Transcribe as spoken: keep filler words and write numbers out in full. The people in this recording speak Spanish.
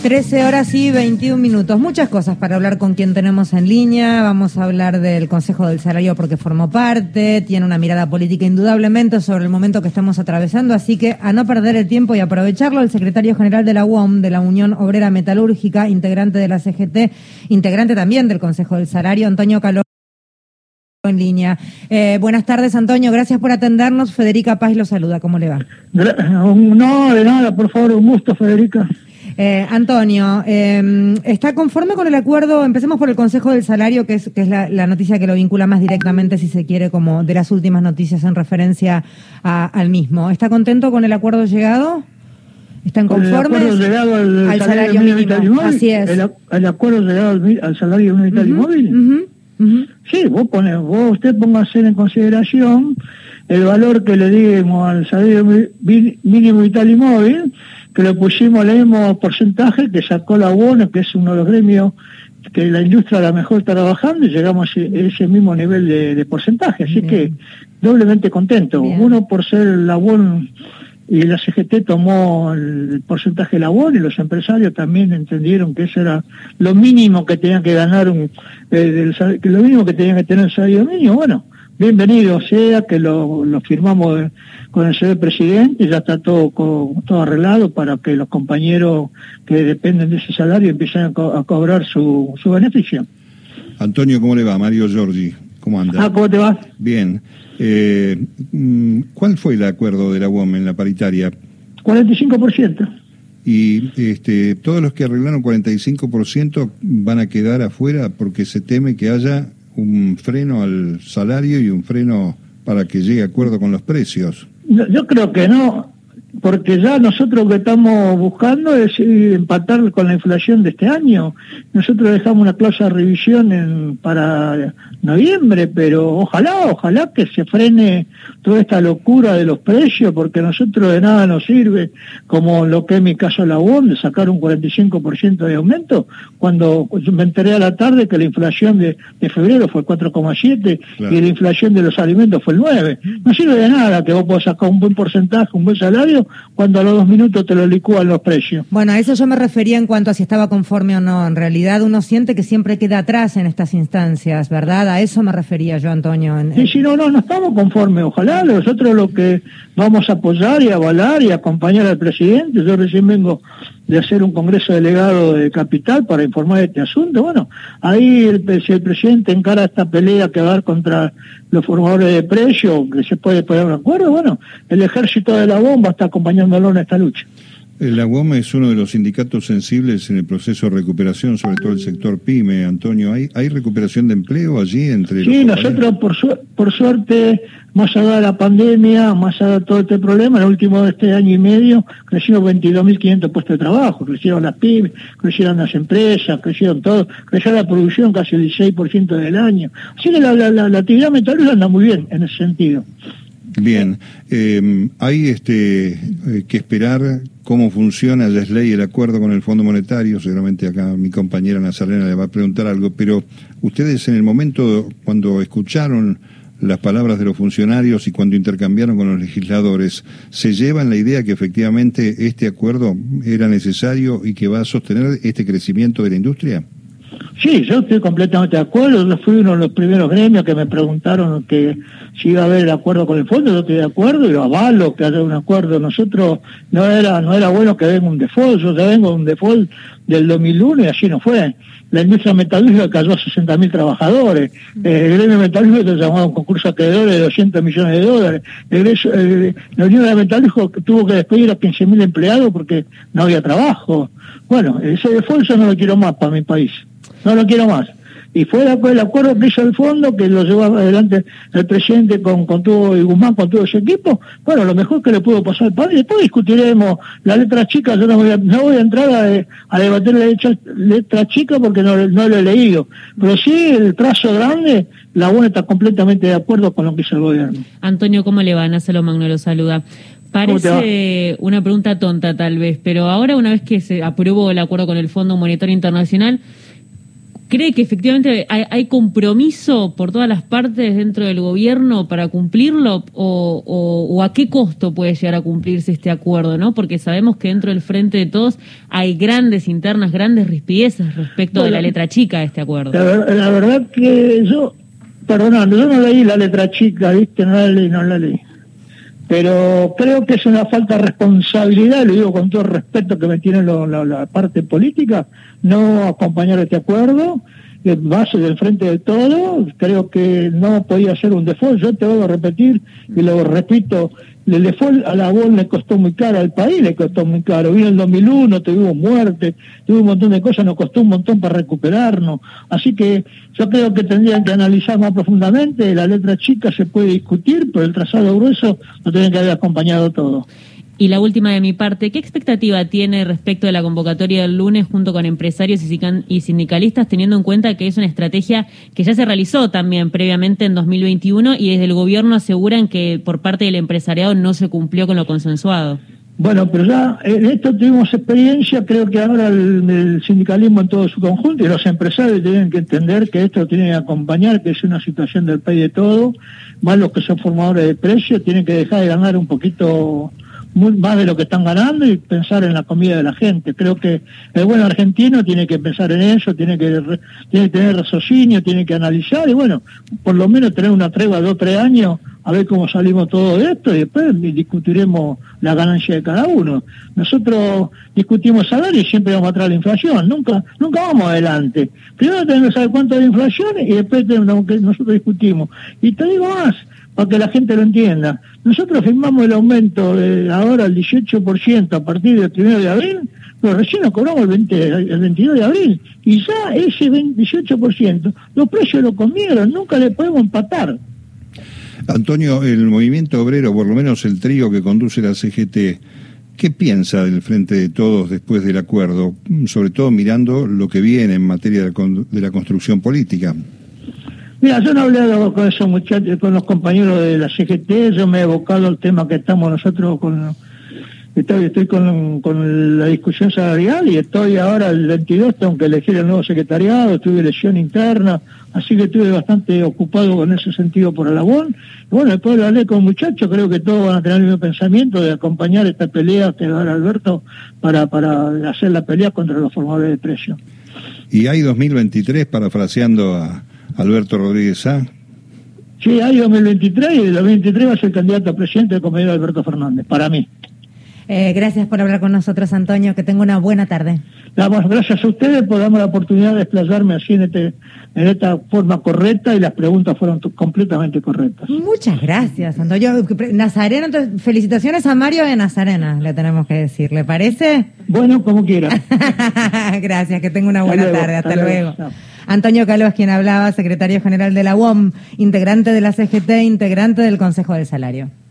trece horas y veintiún minutos. Muchas cosas para hablar con quien tenemos en línea. Vamos a hablar del Consejo del Salario porque formó parte, tiene una mirada política indudablemente sobre el momento que estamos atravesando, así que a no perder el tiempo y aprovecharlo, el secretario general de la U O M, de la Unión Obrera Metalúrgica, integrante de la C G T, integrante también del Consejo del Salario, Antonio Caló, en línea. Eh, buenas tardes, Antonio, gracias por atendernos. Federica Paz lo saluda, ¿cómo le va? No, de nada, por favor, un gusto, Federica. Eh, Antonio, eh, ¿está conforme con el acuerdo? Empecemos por el Consejo del Salario, que es, que es la, la noticia que lo vincula más directamente, si se quiere, como de las últimas noticias en referencia a, al mismo. ¿Está contento con el acuerdo llegado? ¿Están conformes? El acuerdo llegado al, al salario, salario mínimo, vital y móvil. Así es. El, el acuerdo llegado al, al salario mínimo vital uh-huh, y móvil. Uh-huh, uh-huh. Sí, vos pone, vos usted póngase en consideración el valor que le dimos al salario mínimo vital y móvil, que le pusimos el mismo porcentaje que sacó la U O N, que es uno de los gremios que la industria a la mejor está trabajando, y llegamos a ese mismo nivel de, de porcentaje, así Bien. que doblemente contento. Bien. Uno por ser la U O N y la C G T tomó el porcentaje de la U O N, y los empresarios también entendieron que eso era lo mínimo que tenían que ganar, un, eh, el, lo mínimo que tenían que tener el salario mínimo. Bueno, bienvenido sea, que lo, lo firmamos con el señor presidente, y ya está todo, todo arreglado para que los compañeros que dependen de ese salario empiecen a, co a cobrar su, su beneficio. Antonio, ¿cómo le va? Mario Giorgi, ¿cómo anda? Ah, ¿cómo te va? Bien. Eh, ¿Cuál fue el acuerdo de la U O M en la paritaria? cuarenta y cinco por ciento. Y este, todos los que arreglaron cuarenta y cinco por ciento van a quedar afuera porque se teme que haya un freno al salario y un freno para que llegue a acuerdo con los precios. Yo, yo creo que no, porque ya nosotros lo que estamos buscando es empatar con la inflación de este año. Nosotros dejamos una cláusula de revisión en, para noviembre, pero ojalá, ojalá que se frene toda esta locura de los precios, porque a nosotros de nada nos sirve, como lo que es mi caso la U O M, de sacar un cuarenta y cinco por ciento de aumento, cuando me enteré a la tarde que la inflación de, de febrero fue cuatro coma siete, claro, y la inflación de los alimentos fue el nueve. No sirve de nada que vos puedas sacar un buen porcentaje, un buen salario, cuando a los dos minutos te lo licúan los precios. Bueno, a eso yo me refería en cuanto a si estaba conforme o no. En realidad uno siente que siempre queda atrás en estas instancias, ¿verdad? A eso me refería yo, Antonio. En, en... Sí, sí, no, no, no estamos conformes. Ojalá nosotros lo que vamos a apoyar y avalar y acompañar al presidente. Yo recién vengo de hacer un congreso delegado de Capital para informar de este asunto. Bueno, ahí el, si el presidente encara esta pelea que va a dar contra los formadores de precios, que se puede poner un acuerdo, bueno, el ejército de la U O M va a estar acompañándolo en esta lucha. La U O M es uno de los sindicatos sensibles en el proceso de recuperación, sobre todo el sector PYME, Antonio. ¿Hay, hay recuperación de empleo allí entre sí, los Sí, nosotros por, su por suerte, más allá de la pandemia, más allá de todo este problema, en el último de este año y medio crecieron veintidós mil quinientos puestos de trabajo, crecieron las pymes, crecieron las empresas, crecieron todo, creció la producción casi el dieciséis por ciento del año. Así que la, la, la, la actividad metalúrgica anda muy bien en ese sentido. Bien, eh, hay este eh, que esperar cómo funciona, ya es ley el acuerdo con el Fondo Monetario, seguramente acá mi compañera Nazarena le va a preguntar algo, pero ustedes en el momento cuando escucharon las palabras de los funcionarios y cuando intercambiaron con los legisladores, ¿se llevan la idea que efectivamente este acuerdo era necesario y que va a sostener este crecimiento de la industria? Sí, yo estoy completamente de acuerdo. Yo fui uno de los primeros gremios que me preguntaron que si iba a haber el acuerdo con el fondo. Yo estoy de acuerdo y lo avalo que haya un acuerdo. Nosotros no era no era bueno que venga un default. Yo ya vengo de un default del dos mil uno y así no fue. La industria metalúrgica cayó a sesenta mil trabajadores. Eh, el gremio metalúrgico se llamaba un concurso de acreedores de doscientos millones de dólares. El, el, la Unión de Metalúrgicos tuvo que despedir a quince mil empleados porque no había trabajo. Bueno, ese default yo no lo quiero más para mi país. No lo quiero más. Y fue el acuerdo que hizo el fondo, que lo llevó adelante el presidente con, con todo, y Guzmán con todo ese equipo. Bueno, lo mejor que le pudo pasar al país. Después discutiremos la letra chica. Yo no voy a, no voy a entrar a, a debatir la letra, letra chica porque no, no lo he leído. Pero sí, el trazo grande, la U O N está completamente de acuerdo con lo que hizo el gobierno. Antonio, ¿cómo le va? Nacelo Magno lo saluda. Parece una pregunta tonta tal vez, pero ahora una vez que se aprobó el acuerdo con el Fondo Monetario Internacional, ¿Cree que efectivamente hay, hay compromiso por todas las partes dentro del gobierno para cumplirlo o, o, o a qué costo puede llegar a cumplirse este acuerdo, ¿no? Porque sabemos que dentro del Frente de Todos hay grandes internas, grandes rispideces respecto bueno, de la letra chica de este acuerdo. La, la verdad que yo, perdón, yo no leí la letra chica, ¿viste? No la leí, no la leí. Pero creo que es una falta de responsabilidad, lo digo con todo el respeto que me tiene lo, la, la parte política, no acompañar este acuerdo, en base del Frente de Todos, creo que no podía ser un default. Yo te voy a repetir, y lo repito, el default a la B O N le costó muy caro, al país le costó muy caro. Vino el dos mil uno, tuvimos muerte, tuvimos un montón de cosas, nos costó un montón para recuperarnos. Así que yo creo que tendrían que analizar más profundamente. La letra chica se puede discutir, pero el trazado grueso lo tienen que haber acompañado todo. Y la última de mi parte, ¿qué expectativa tiene respecto de la convocatoria del lunes junto con empresarios y sindicalistas, teniendo en cuenta que es una estrategia que ya se realizó también previamente en dos mil veintiuno y desde el gobierno aseguran que por parte del empresariado no se cumplió con lo consensuado? Bueno, pero ya en esto tuvimos experiencia, creo que ahora el, el sindicalismo en todo su conjunto y los empresarios tienen que entender que esto tiene que acompañar, que es una situación del país de todo, más los que son formadores de precios, tienen que dejar de ganar un poquito muy más de lo que están ganando y pensar en la comida de la gente. Creo que el buen argentino tiene que pensar en eso, tiene que tiene que tener raciocinio, tiene que analizar y bueno, por lo menos tener una tregua de dos o tres años a ver cómo salimos todo de esto y después discutiremos la ganancia de cada uno. Nosotros discutimos salario y siempre vamos atrás de la inflación, nunca nunca vamos adelante. Primero tenemos que saber cuánto es la inflación y después tenemos que nosotros discutimos. Y te digo más, para que la gente lo entienda. Nosotros firmamos el aumento de ahora el dieciocho por ciento a partir del primero de abril, pero recién nos cobramos el, veinte, el veintidós de abril, y ya ese dieciocho por ciento los precios lo comieron, nunca le podemos empatar. Antonio, el movimiento obrero, por lo menos el trío que conduce la C G T, ¿qué piensa del Frente de Todos después del acuerdo? Sobre todo mirando lo que viene en materia de la, de la construcción política. Mira, yo no he hablado con esos muchachos, con los compañeros de la C G T, yo me he evocado al tema que estamos nosotros con, estoy, estoy con, con la discusión salarial y estoy ahora el veintidós, tengo que elegir el nuevo secretariado, tuve elección interna, así que estuve bastante ocupado con ese sentido por el Abón. Y bueno, después lo hablé con muchachos, creo que todos van a tener el mismo pensamiento de acompañar esta pelea que va a dar Alberto para, para hacer la pelea contra los formadores de precios. Y hay dos mil veintitrés, parafraseando a Alberto Rodríguez Sá. Sí, hay dos mil veintitrés y el dos mil veintitrés va a ser candidato a presidente el compañero Alberto Fernández, para mí. Eh, gracias por hablar con nosotros, Antonio, que tenga una buena tarde. Damos gracias a ustedes por darme la oportunidad de explayarme así en, este, en esta forma correcta y las preguntas fueron completamente correctas. Muchas gracias, Antonio. Nazareno, entonces, felicitaciones a Mario de Nazarena, le tenemos que decir, ¿le parece? Bueno, como quiera. Gracias, que tenga una buena hasta tarde, hasta, hasta luego. luego. Antonio Calvo es quien hablaba, secretario general de la U O M, integrante de la C G T, integrante del Consejo del Salario.